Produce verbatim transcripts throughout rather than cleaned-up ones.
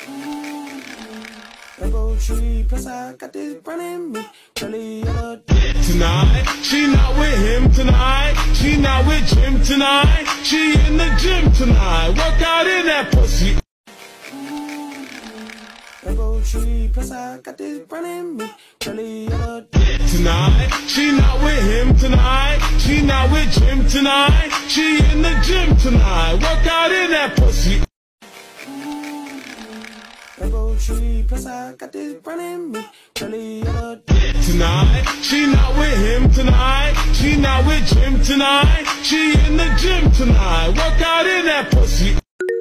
Rainbow tree, plus I got this running me. Curly yellow. Tonight, she not with him tonight. She not with Jim tonight. She in the gym tonight. Work out in that pussy. Rainbow tree, plus I got this running me. Curly yellow. Tonight, she not with him tonight. She not with Jim tonight. She in the gym tonight. Work out in that pussy. Rainbow tree, plus I got this running me. Curly yellow. Tonight, she not with him tonight. She not with Jim tonight. She in the gym tonight. Work out in that pussy.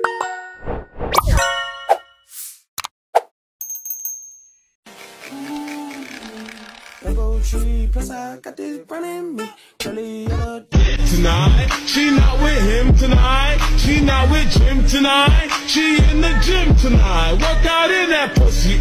Rainbow tree, plus I got this running me. Curly yellow. Tonight, she not with him tonight. She not with Jim tonight. She in the gym tonight. Work out in that pussy.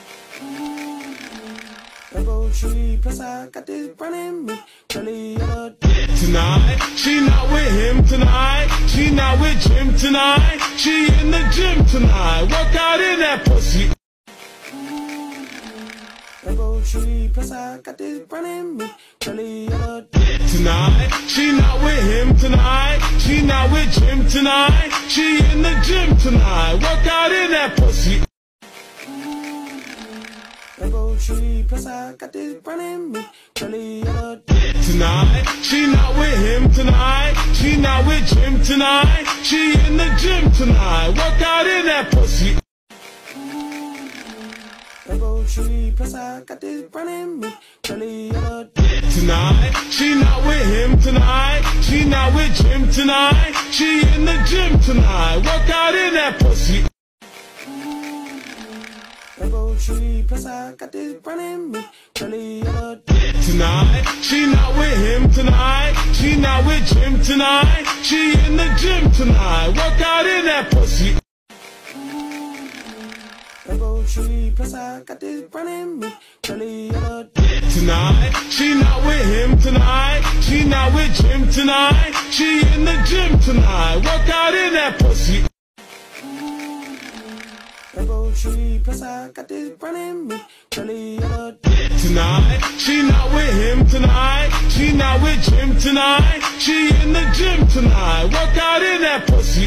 Rainbow tree, plus I got this running me. Curly yellow. Tonight, she not with him tonight. She not with Jim tonight. She in the gym tonight. Work out in that pussy. Rainbow tree, plus I got this running me. Curly yellow. Tonight, she not with him tonight. She not with Jim tonight. She in the gym tonight. Work out in that pussy. Rainbow tree, plus I got this running me. Curly yellow. Tonight, she not with him tonight. She not with Jim tonight. She in the gym tonight. Work out in that pussy. Rainbow tree, plus I got this running me. Curly yellow. Tonight, she not with him tonight. She not with Jim tonight. She in the gym tonight. Work out in that pussy. Rainbow tree, plus I got this running me. Curly yellow. Tonight, she not with him tonight. She not with Jim tonight. She in the gym tonight. Work out in that pussy. Rainbow tree, plus I got this running me. Curly yellow. Tonight, she not with him tonight. She not with Jim tonight. She in the gym tonight. Work out in that pussy. Rainbow tree, plus I got this running me. Curly yellow. Tonight, she not with him tonight. She not with Jim tonight. She in the gym tonight. Work out in that pussy.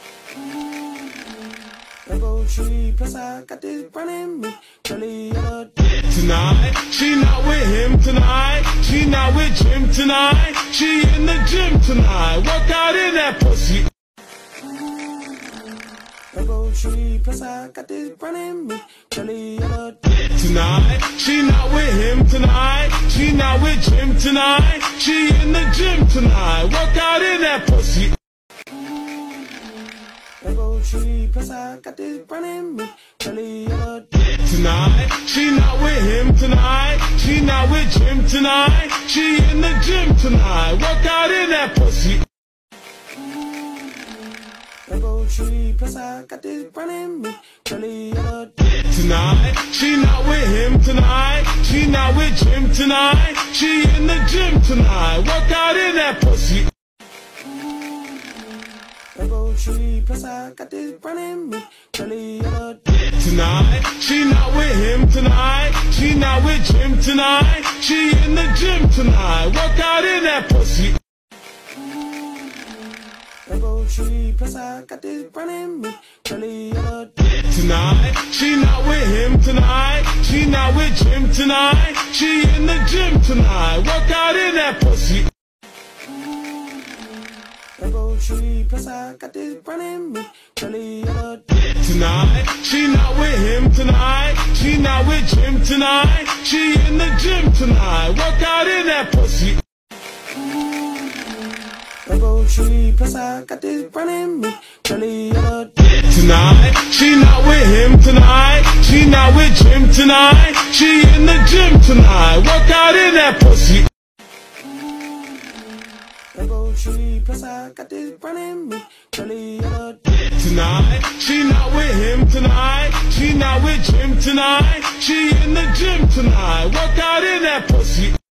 Rainbow tree, plus I got this running me. Curly yellow. Tonight, she not with him tonight. She not with Jim tonight. She in the gym tonight. Work out in that pussy. Rainbow tree, plus I got this running me. Curly yellow. Tonight, she not with him tonight. She not with Jim tonight. She in the gym tonight. Work out in that pussy. Rainbow tree, plus I got this running me. Curly yellow. Tonight, she not with him tonight. She not with Jim tonight. She in the gym tonight. Work out in that pussy. Rainbow tree, plus I got this running me. Curly yellow. Tonight, she not with him tonight. She not with Jim tonight. She in the gym tonight. Work out in that pussy. Rainbow tree, plus I got this running me. Curly yellow. Tonight, she not with him tonight. She not with Jim tonight. She in the gym tonight. Work out in that pussy. Rainbow tree, plus I got this running me. Curly yellow. Tonight, she not with him tonight. She not with Jim tonight. She in the gym tonight. Work out in that pussy. Rainbow tree, plus I got this running me. Curly yellow. Tonight, she not with him tonight. She not with Jim tonight. She in the gym tonight. Work out in that pussy. Rainbow tree, plus I got this running me. Curly yellow. Tonight, she not with him tonight. She not with Jim tonight. She in the gym tonight. Work out in that pussy. Rainbow tree, plus I got this running me. Curly yellow. Tonight, she not with him tonight. She not with Jim tonight. She in the gym tonight. Work out in that pussy.